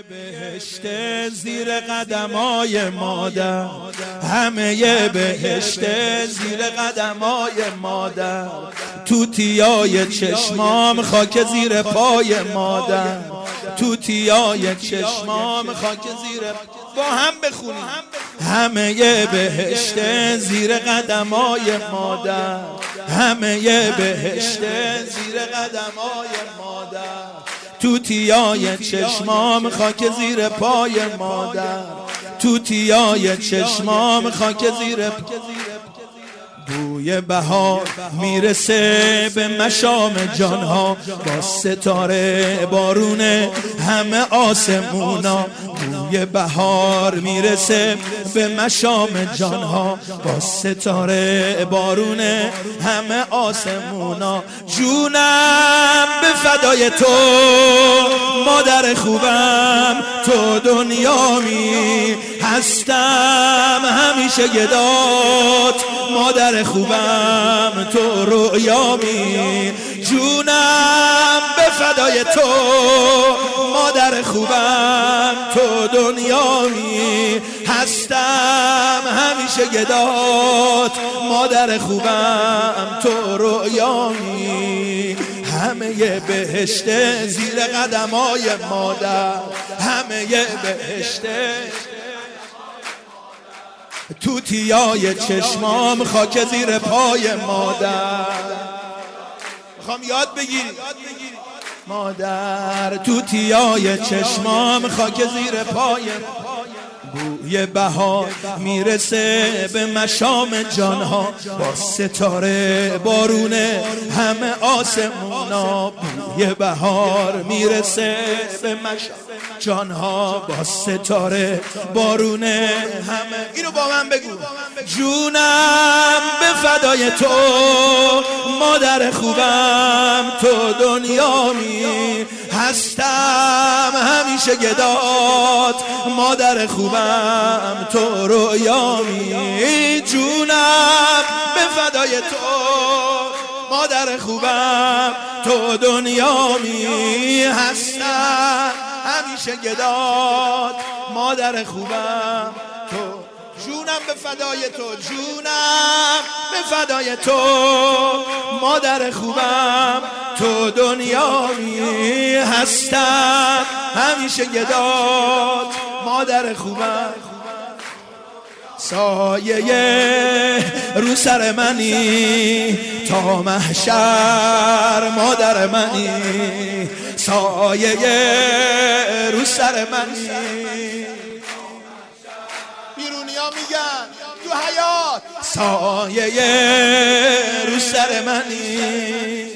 بهشت زیر قدمای مادر، همه بهشت زیر قدمای مادر، توتیای چشمام خاک زیر پای مادر، توتیای چشمام خاک زیر. با هم بخونیم. همه بهشت زیر قدمای مادر، همه بهشت زیر قدمای مادر، توتیای چشمام خاک زیر پای مادر، توتیای چشمام خاک زیر. بوی بهار میرسه به مشام جانها، با ستاره بارونه همه آسمونا. بوی بهار میرسه به مشام جانها، با ستاره بارونه همه آسمونا. جونم به فدای تو مادر خوبم، تو دنیامی هستم همیشه گدات. مادر خوبم تو رویامی، جونم به فدای تو مادر خوبم، تو دنیامی هستم همیشه گدات. مادر خوبم تو رویامی، همه بهشت زیر قدمای مادر، همه بهشت. توتیای چشمام خاک زیر پای مادر. میخوام یاد بگیری مادر، توتیای چشمام خاک زیر پای. بوی بهار میرسه به مشام جانها، با ستاره بارونه همه آسمونا. بوی بهار میرسه به مشام جانها، با ستاره بارونه همه. اینو با من بگو. جونم به فدای تو مادر خوبم، تو دنیامی هستم همیشه گدات. مادر خوبم تو رویامی، جونم به فدای تو مادر خوبم، تو دنیامی هستم همیشه گدات. مادر خوبم تو، جونم به فدای تو، جونم به فدای تو مادر خوبم، تو دنیامی هستم همیشه گدات. مادر خوبم سایه رو سر منی تا محشر، مادر منی سایه رو سر منی. بیرونیا میگن تو حیات سایه رو سر منی،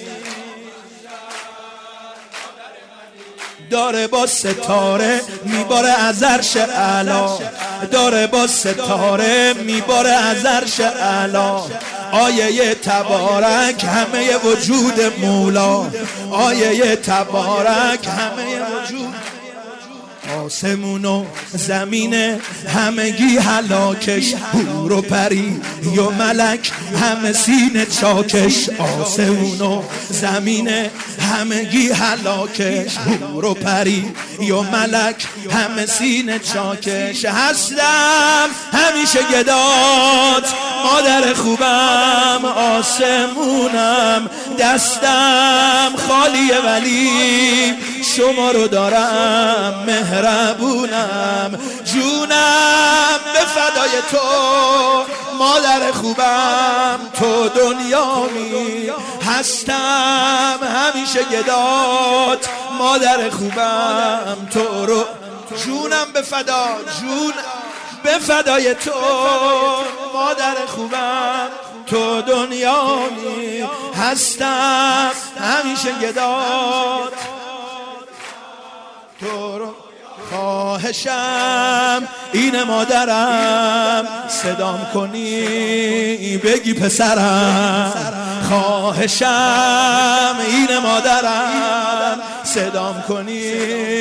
داره با ستاره میباره از عرش اعلی، داره با ستاره میباره از عرش اعلی. آیه تبارک همه وجود مولا، آیه تبارک همه وجود. آسمون و زمین همگی هلاکش، حور و پری و ملک همه سینه چاکش. آسمون و زمین همگی هلاکش، حور و پری و ملک همه سینه چاکش. هستم همیشه گدات مادر خوبم، آسمونم دستم خالیه ولی شما رو دارم مهربونم. جونم به فدای تو مادر خوبم، تو دنیامی هستم همیشه گدات. مادر خوبم تو رو، جونم به فدا، جون به فدای تو مادر خوبم، تو دنیامی هستم همیشه گدات. تو رو خواهشم اینه مادرم، صدام کنی بگی پسرم. خواهشم اینه مادرم، صدام کنی.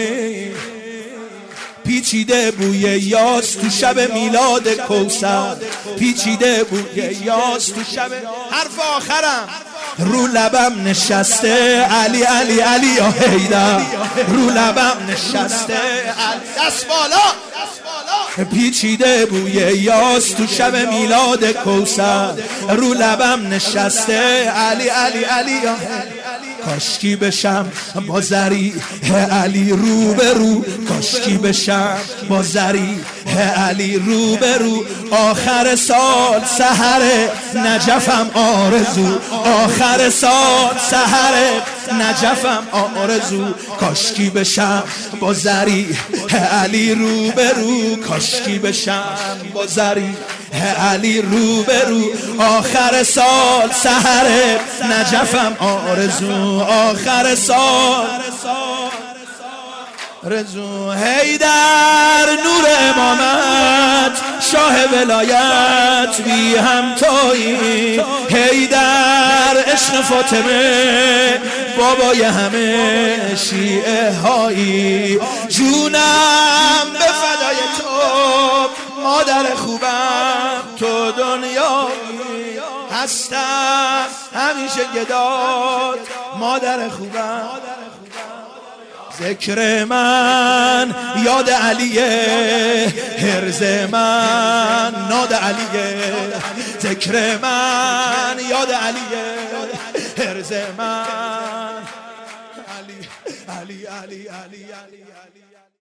پیچیده بوی یاس تو شب میلاد کوثر، پیچیده بوی یاس تو شب. حرف آخرم رو لبم نشسته علی علی علی یا حیدر رو لبم نشسته علی دست بالا پیچیده بوی یاس تو شب میلاد کوثر رو لبم نشسته علی علی علی یا کاشکی بشم با زری علی رو به رو کاشکی بشم با زری علی رو به رو آخر سال سحر نجفم آرزو آخر سال سحر نجفم آرزو کاشکی بشم با زری علی رو به رو کاشکی بشم با زری علی رو به رو آخر سال سحر نجفم آرزو آخر سال رزو حیدر نور امامت شاه ولایت بی همتایی حیدر عشق فاطمه بابای همه شیعه هایی جونم به فدای تو مادر خوبم تو دنیایی هستم همیشه گدات مادر خوبم ذکر من یاد علیه هرز من ناد علیه ذکر من یاد علیه هرز من علی علی علی علی علی